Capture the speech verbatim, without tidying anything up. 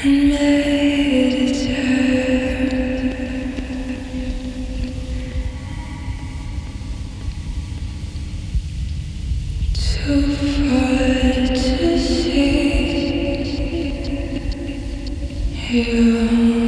and made a turn too far to see you.